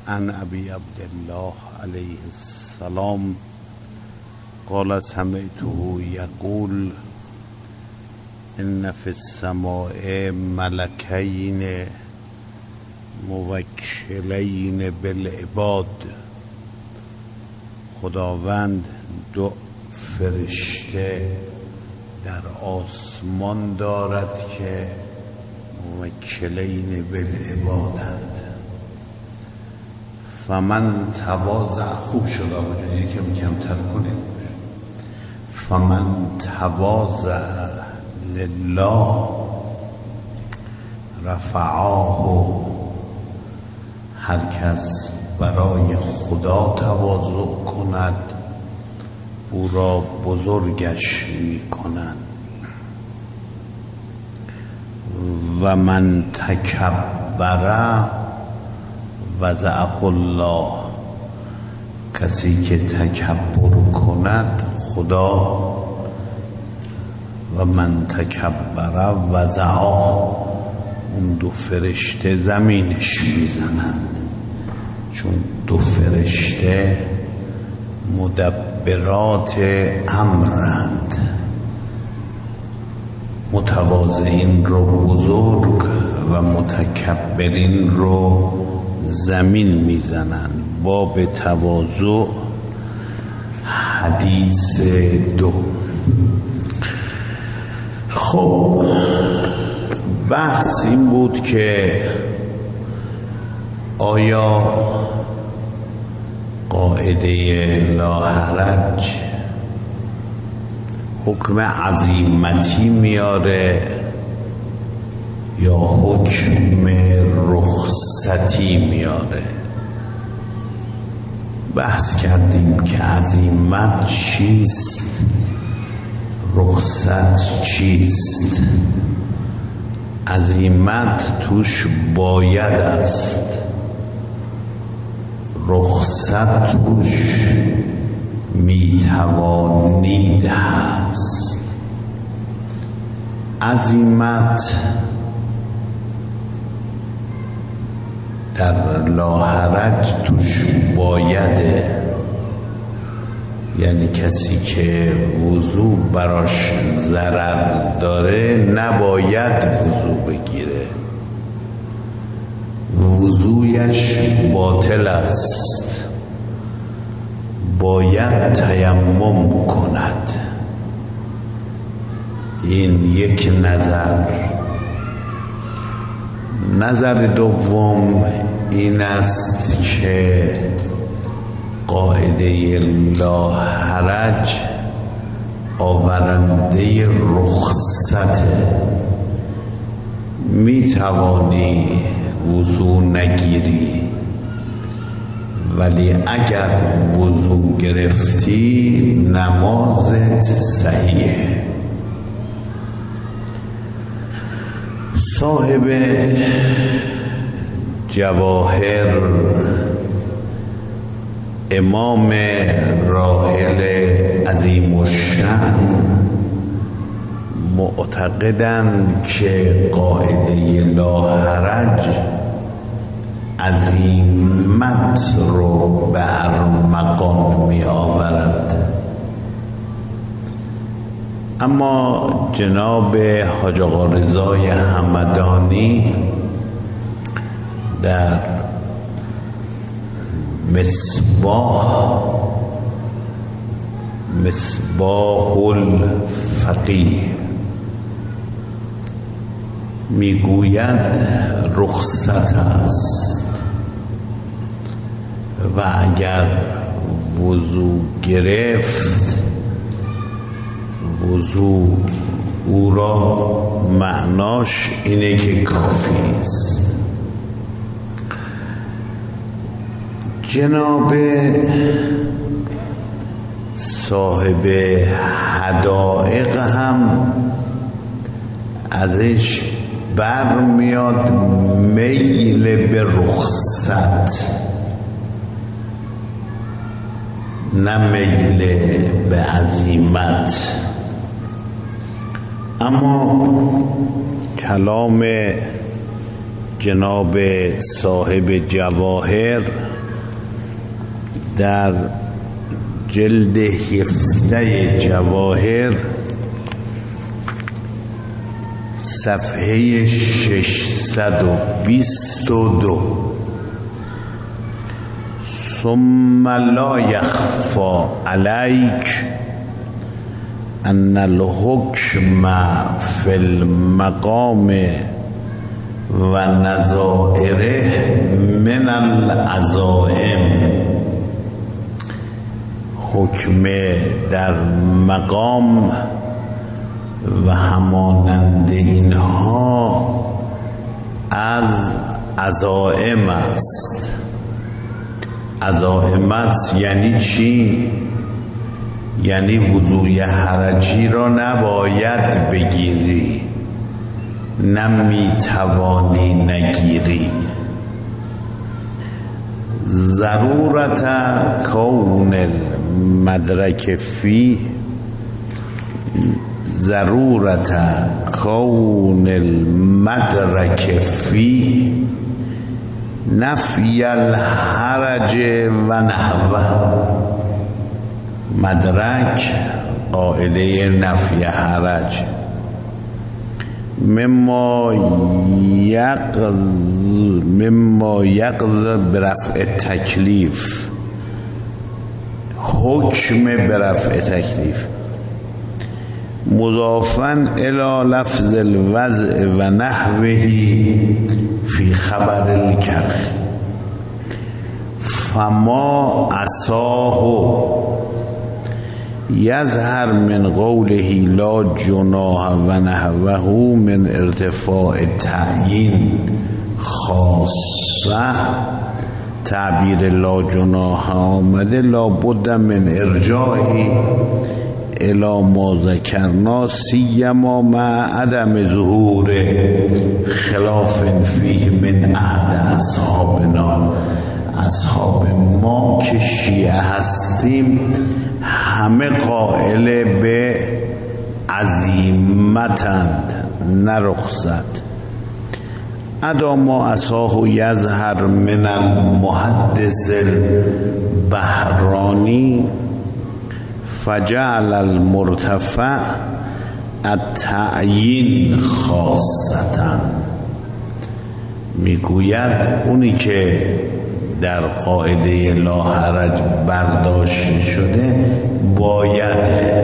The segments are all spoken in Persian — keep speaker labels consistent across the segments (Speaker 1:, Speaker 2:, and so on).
Speaker 1: عن ابی عبدالله علیه السلام قال سمعته یقول ان فی السماء ملکین موکلین بالعباد. خداوند دو فرشته در آسمان دارد که موکلین بالعبادند. فمن تواضع، خوب شد آقا یکم کمتر کنیم. فمن تواضع لله رفعاه، هر کس برای خدا تواضع کند او را بزرگش می کنند. و من تکبر وضعه الله، کسی که تکبر کند خدا و من تکبر وضعه، اون دو فرشته زمینش میزنند، چون دو فرشته مدبرات امرند. متواضعین رو بزرگ و متکبرین رو زمین میزنند. باب تواضع حدیث 2. خب بحث این بود که آیا قاعده لا حرج حکم عزیمتی میاره یا حکم رخصتی میاره؟ بحث کردیم که عزیمت چیست، رخصت چیست. عزیمت توش باید است، رخصت توش میتوانید هست. عزیمت در لا حرج توش بایده، یعنی کسی که وضو براش ضرر داره نباید وضو بگیره، وضویش باطل است، باید تیمم کند. این یک نظر. نظر دوم این است که قاعده لا حرج آورنده رخصته. می توانی وضو نگیری، ولی اگر وضو گرفتی نمازت صحیحه. صاحب جواهر امام راحل عظیم الشأن معتقدند که قاعده لا حرج عزیمت رو به ارمغان می آورد. اما جناب حاج آقا رضای همدانی در مصباح الفقیه میگوید رخصت است و اگر وضو گرفت وضو او را معناش اینه که کافی است. جناب صاحب حدائق هم ازش برمیاد میل به رخصت، نه میل به عزیمت. اما کلام جناب صاحب جواهر در جلد 17 جواهر صفحه 622 ثم لا يخفى عليك ان الحكم في المقام و نظائره من العزائم. حکم در مقام و همانند اینها از عزائم است. عزائم است یعنی چی؟ یعنی وضوی حرجی را نباید بگیری، نمیتوانی نگیری. ضرورت کون المدرک فی ضرورت کون المدرک فی نفی الحرج و نحوه. مدرک قاعده نفی حرج. مما یقض برفع تکلیف، حکم برفع تکلیف. مضافن الی لفظ الوضع و نحوه فی خبر الکر. فما عصاه یظهر من قوله لا جناح و نحوه من ارتفاع تعیین خاصه. تعبیر لا جناح آمده لا بد من ارجاعی الی ما ذکرنا سیما مع عدم ظهور خلاف فیه من احد اصحابنا. اصحاب ما که شیعه هستیم همه قائل به عزیمتند نه رخصت. ادا ما اصاه یظهر من المحدث البحرانی فجعل المرتفع التعیین خاصتا. میگوید اونی که در قاعده لا حرج برداشت شده باید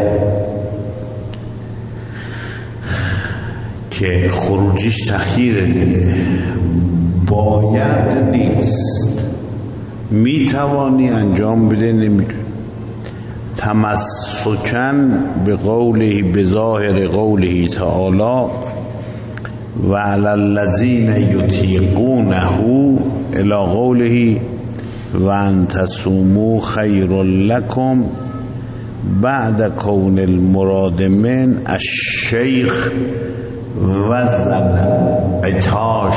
Speaker 1: که خروجیش تخییره دیگه، باید نیست، میتوانی انجام بده نمیتونی. تمسکن به قوله به ظاهر قوله تعالی و علی الذین یطیقونه الی قوله و ان تصوموا خیر لکم بعد کون المراد من الشیخ و عطاش.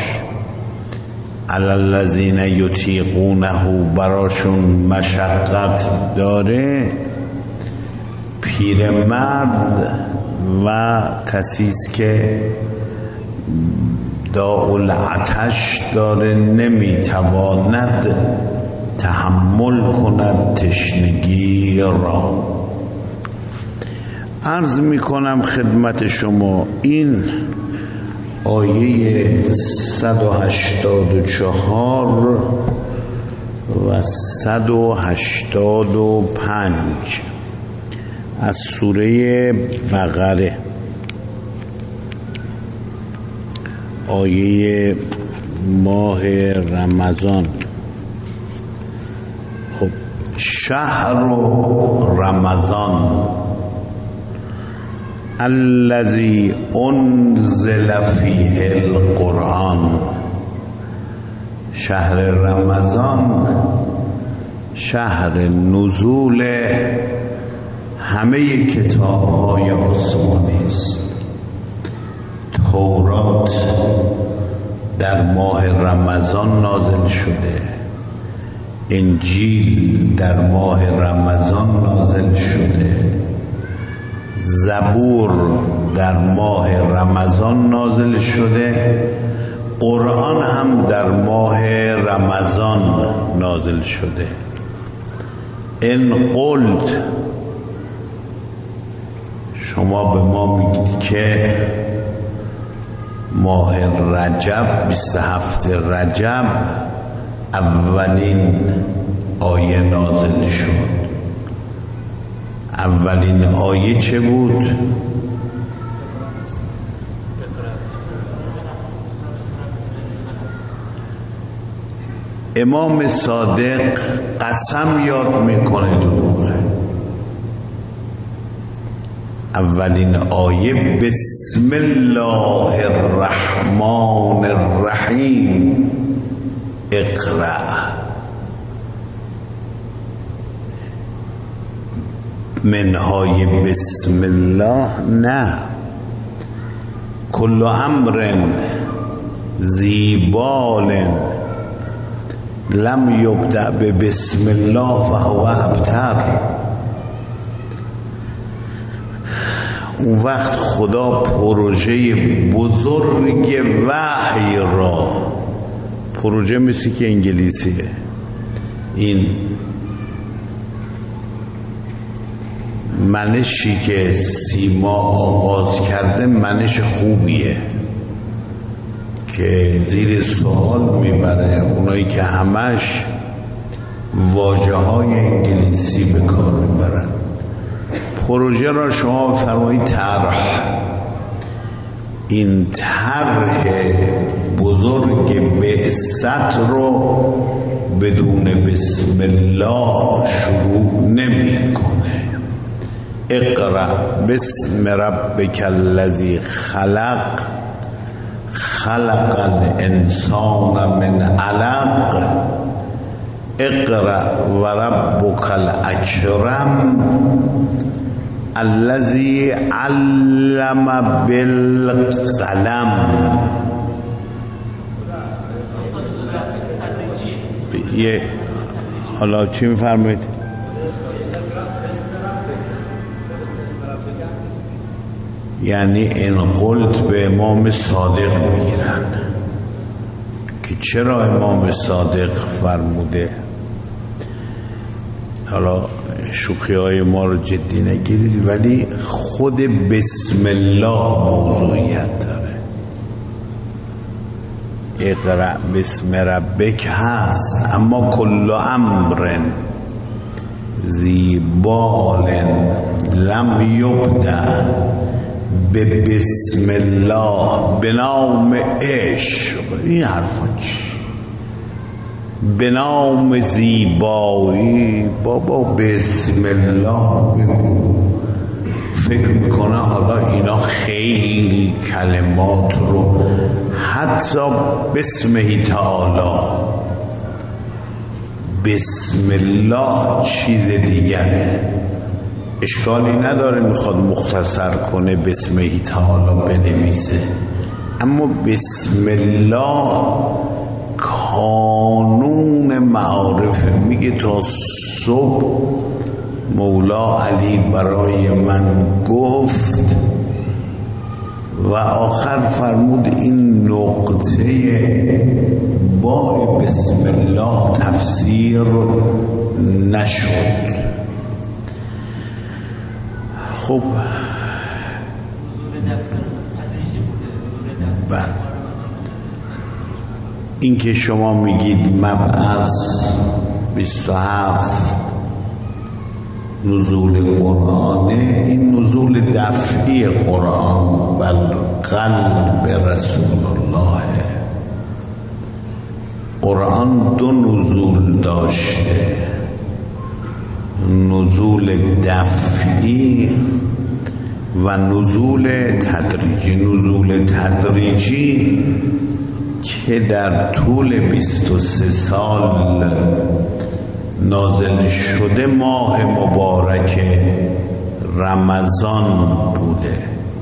Speaker 1: علی الذین یطیقونه براشون مشقت داره، پیرمرد و کسیست که داء العطش داره، نمیتواند تحمل کند تشنگی را. عرض میکنم خدمت شما این آیه 184 و 185 از سوره بقره، آیه ماه رمضان. خب شهر رمضان الذی انزل فیه القرآن. شهر رمضان شهر نزول همه کتاب‌های آسمانی است. تورات در ماه رمضان نازل شده، انجیل در ماه رمضان نازل شده، زبور در ماه رمضان نازل شده، قرآن هم در ماه رمضان نازل شده. ان قلت، شما به ما میگید که ماه رجب 27 رجب اولین آیه نازل شد. اولین آیه چه بود؟ امام صادق قسم یاد میکنه دروغه. اولین آیه بسم الله الرحمن الرحیم اقرأ. منهای بسم الله نه. کل امر زیبال لم یبدأ به بسم الله فهو ابتر. اون وقت خدا پروژه بزرگ وحی را، پروژه مثل که انگلیسیه، این منشی که سیما آغاز کرده منش خوبیه که زیر سوال میبره اونایی که همش واژه های انگلیسی به کار میبرن. پروژه را شما بفرمایید طرح. این طرح بزرگ بعثت رو بدون بسم الله شروع نمیکنه. اقرأ بسم ربک الذی خلق خلق الانسان من علق اقرأ و ربک الاکرم الذی علم بالقلم. حالا چی میفرمایید؟ یعنی این قلت به امام صادق میگیرن که چرا امام صادق فرموده. حالا شوخی های ما رو جدی نگیرید، ولی خود بسم الله موضوعیت داره. اقرأ بسم ربک هست، اما کل امر زیبال لم یبدأ به بسم الله، به نام عشق، این حرفا چی؟ به نام زیبایی، بابا بسم الله بگو. فکر میکنه حالا اینا خیلی کلمات رو حتی بسمه تعالی، بسم الله چیز دیگره. اشکالی نداره میخواد مختصر کنه بسمه تعالی بنویسه، اما بسم الله کانون معارف. میگه تا صبح مولا علی برای من گفت و آخر فرمود این نقطه با بسم الله تفسیر نشد. خب این که شما میگید مبعث 27 نزول قرآنه، این نزول دفعی قرآن بر قلب رسول الله. قرآن دو نزول داشته، نزول دفعی و نزول تدریجی. نزول تدریجی که در طول 23 سال نازل شده ماه مبارک رمضان بوده.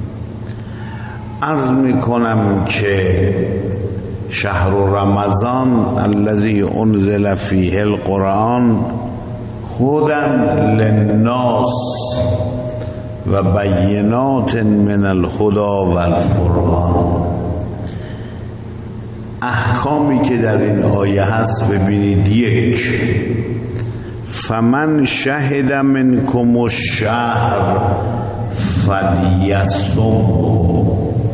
Speaker 1: عرض میکنم که شهر رمضان الذی انزل فیه القرآن هدی للناس و بینات من الهدی و الفرقان. احکامی که در این آیه هست ببینید. یک، فمن شهد منکم الشهر فلیصمه،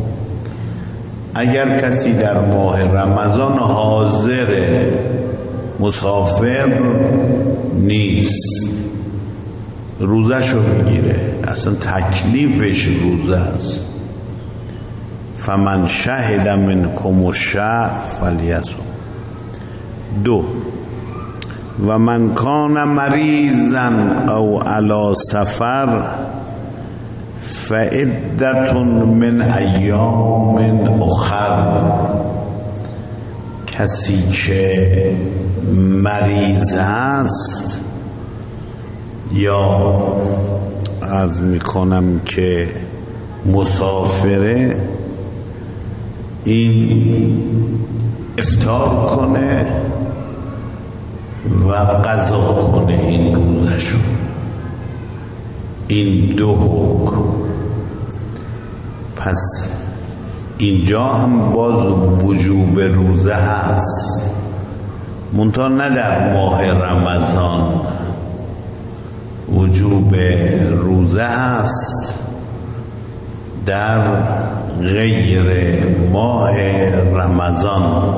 Speaker 1: اگر کسی در ماه رمضان حاضر مسافر نیست روزه شو بگیره، اصلا تکلیفش روزه است. فمن شهد منکم الشهر فلیصم. دو، و من کان مریضا او علی سفر فعدت من ایام اخر، کسی که مریض است یا عرض میکنم که مسافره، این افطار کنه و قضا کنه این روزشو. این دو حکم. پس اینجا هم باز وجوب روزه هست، منتها نه در ماه رمضان. وجوب روزه هست در غیر ماه رمضان.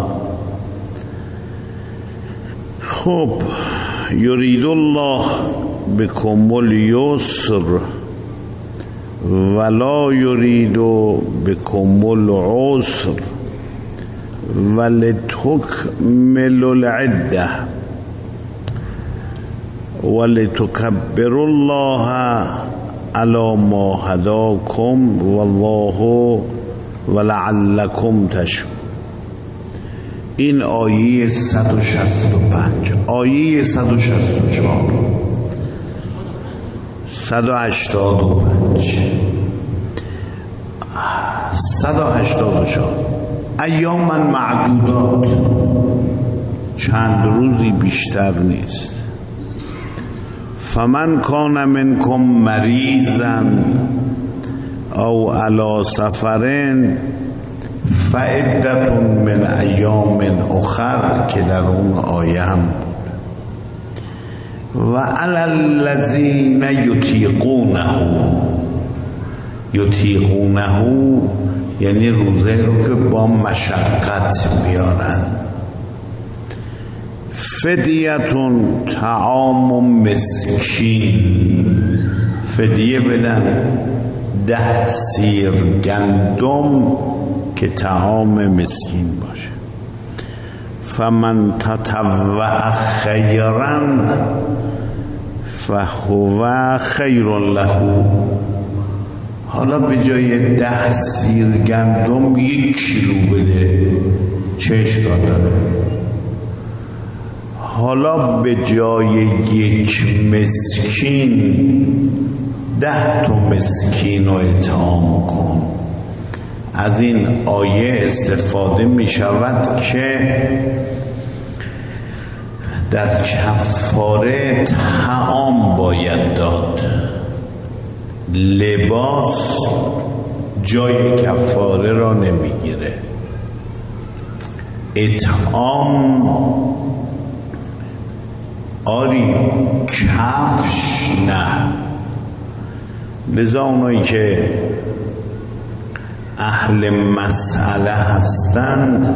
Speaker 1: خب، یرید الله بكم اليسر ولا یرید بكم العسر ولتکملوا العده ولتکبروا الله علی ما هداکم والله ولعلکم تشکرون. این آیه 165. آیه 164 185 184 ایاما معدودات، چند روزی بیشتر نیست. فمن کان منکم مریضا او علی سفرین فعدت من ایام اخر که در اون آیه هم بود. و علی الذین یطیقونه یعنی روزه رو که با مشقت بیارن. فدیتون طعام مسکین، فدیه بدن 10 سیر گندم که طعام مسکین باشه. فمن تطوع خیرا فهو خیر له، حالا به جای 10 سیر گندم 1 کیلو بده، چه اشکال داره؟ حالا به جای 1 مسکین 10 تا مسکین رو اطعام کن. از این آیه استفاده می شود که در کفاره طعام باید داد، لباس جای کفاره را نمیگیره. اطعام آری، کفش نه. لذا اونایی که اهل مسئله هستند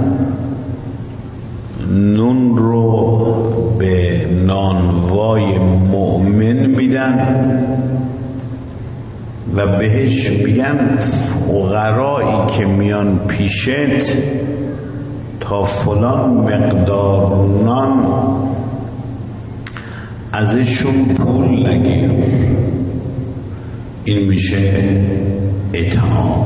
Speaker 1: نون رو به نانوای مؤمن میدن و بهش میگن فقرایی که میان پیشت تا فلان مقدار نان ازشون پول نگیر. این میشه اطعام.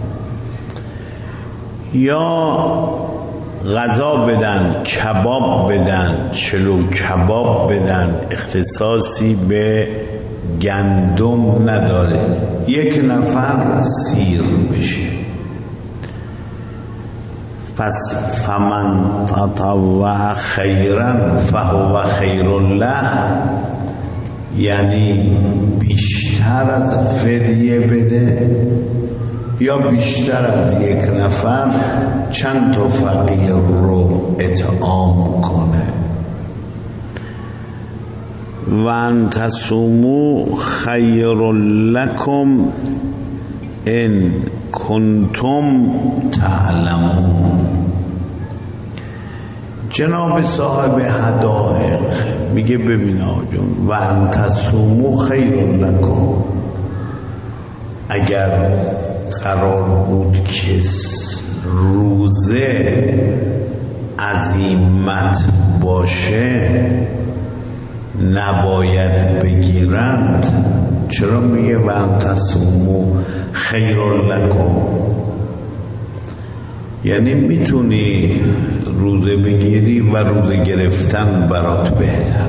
Speaker 1: یا غذا بدن، کباب بدن، چلو کباب بدن، اختصاصی به گندم نداره، 1 نفر سیر بشه. پس فمن تطوع خیرا فهو خیر له، یعنی بیشتر از فدیه بده یا بیشتر از یک نفر چند تا فقیر رو اطعام کنه. و ان تصوموا خیر لکم ان کنتم تعلمون. جناب صاحب حدائق میگه ببین آجون، و ان تصوموا خیر لکم، اگر قرار بود که روزه عزیمت باشه نباید بگیرند، چرا میگه و ان تصوموا خیر لکم؟ یعنی میتونی روزه بگیری و روزه گرفتن برات بهتره.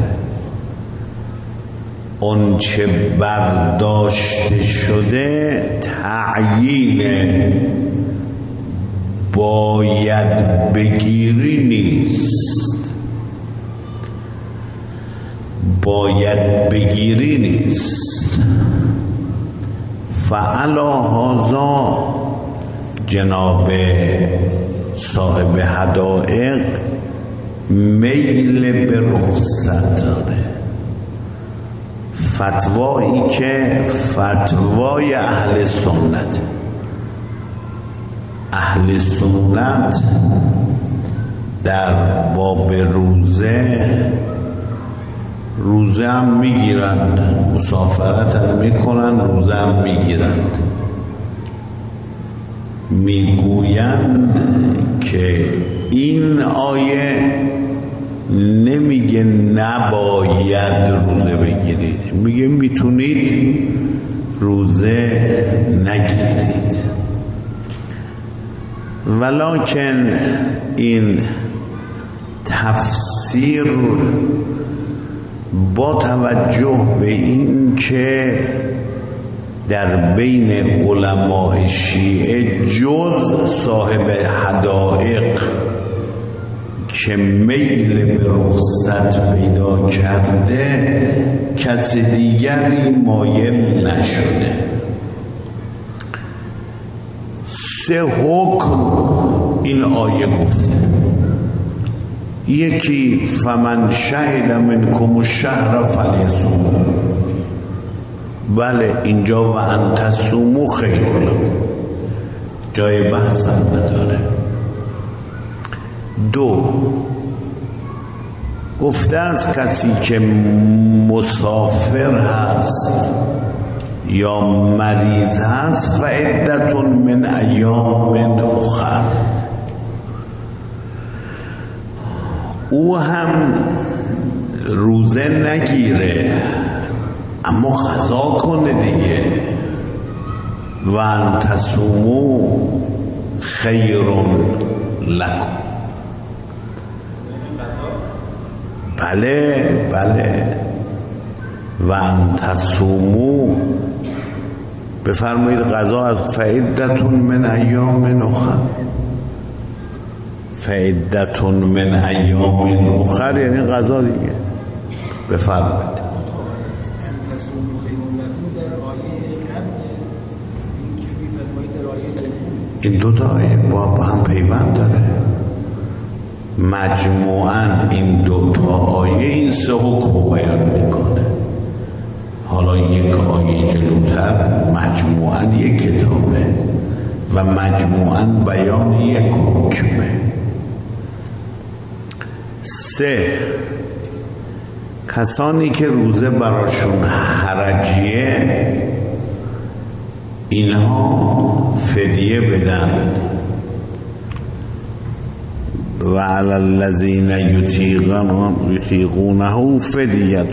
Speaker 1: اون چه برداشته شده تعیین باید بگیری نیست، باید بگیری نیست. فعلا هذا جناب صاحب حدائق میل به رخصت داره. فتوایی که فتوای اهل سنت، اهل سنت در باب روزه هم میگیرند، مسافرت هم میکنند، روزه هم میگیرند. میگویند که این آیه نمیگه نباید روزه بگیرید، میگه میتونید روزه نگیرید. ولکن این تفسیر با توجه به این که در بین علماء شیعه جز صاحب حدائق که میل به رخصت پیدا کرده کس دیگری مایل نشده. 3 حکم این آیه گفته. یکی فمن شهد منکم الشهر فلیصوم، بله اینجا و ان تصوموا خیر لکم، جای بحث نداره. 2 گفته از کسی که مسافر هست یا مریض هست فعدت من ایام اخر، او هم روزه نگیره اما قضا کنه دیگه. و ان تصوموا خیر لکم، بله و ان تصوموا بفرمایید قضا از فعدتون من ایام اخر، فعدتون من ایام اخر یعنی قضا دیگه. بفرمایید. این 2 تا آیه با هم پیوند داره. مجموعاً این 2 تا آیه این 3 حکم بیان میکنه. حالا یک آیه جلوتر مجموعاً یک کتابه و مجموعاً بیان یک حکمه. 3 کسانی که روزه براشون حرجیه اینها فدیه بدن. و علی الذین یطیقونه فدیه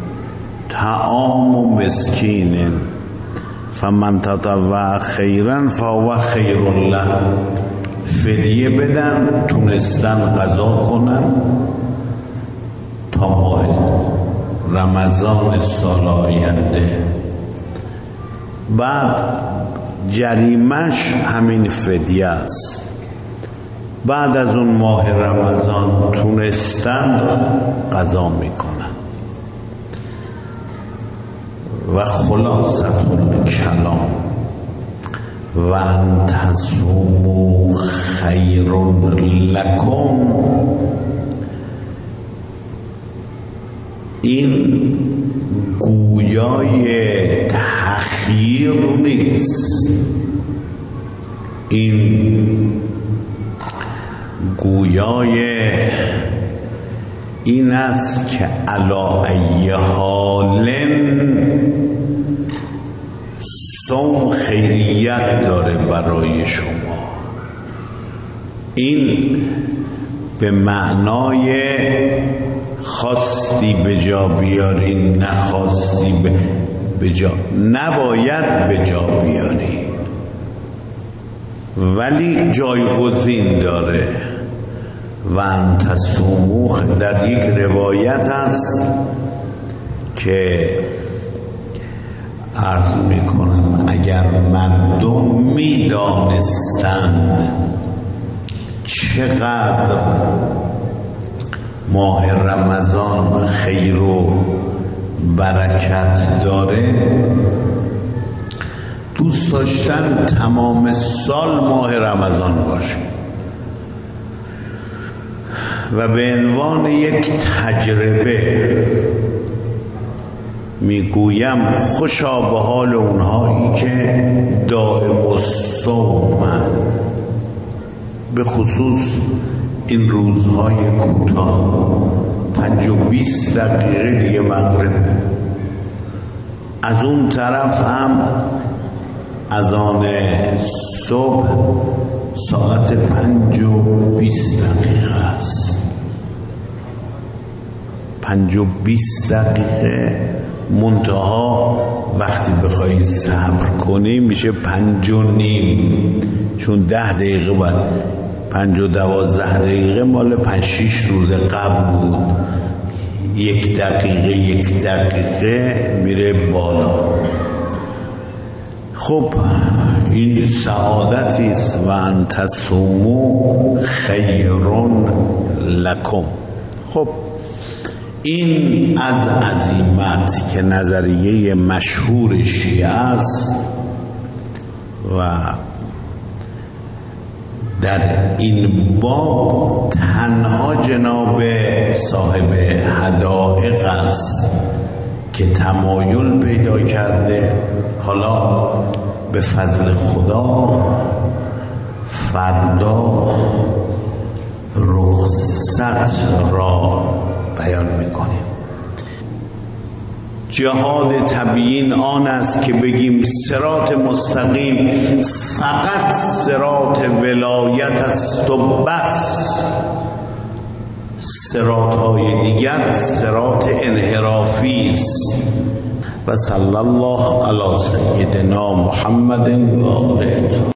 Speaker 1: طعام مسکین فمن تطوع خیرا فهو خیر له. فدیه بدن، تونستن قضا کنن تا ماه رمضان سال آینده. بعد جریمش همین فدیه است. بعد از اون ماه رمضان تونستند قضا میکنن. و خلاصه الکلام و ان تصوموا خیر لکم، این گویای تخییر نیست، این گویای این است که علی ای حال صوم خیریت داره برای شما. این به معنای خواستی به جا بیاری، نخواستی به جا نباید به جا بیاری، ولی جایگزین داره. و ان تصوموا، در یک روایت است که عرض میکنم اگر مردم میدانستند چقدر ماه رمضان خیر و برکت داره، دوست داشتن تمام سال ماه رمضان باشه و به عنوان یک تجربه میگویم خوشا به حال اونهایی که دائم الصوم، به خصوص این روزهای کوتاه 5 و 20 دقیقه دیگه مغرب، از اون طرف هم اذان صبح ساعت 5 و 20 دقیقه است. 5 و 20 دقیقه منتها وقتی بخوایی صبر کنی میشه 5 و نیم، چون 10 دقیقه باید 5 و 12 دقیقه مال 5-6 روز قبل بود، 1 دقیقه میره بالا. خب این سعادتی است. و ان تصوموا خیر لکم. خب این از عزیمت که نظریه مشهور شیعه است و در این باب تنها جناب صاحب حدائق است که تمایل پیدا کرده. حالا به فضل خدا فردا رخصت را بیان میکنیم. جهاد تبیین آن است که بگیم صراط مستقیم فقط صراط ولایت است و بس، صراط های دیگر صراط انحرافی است. و صلی الله علی سیدنا محمد و آله.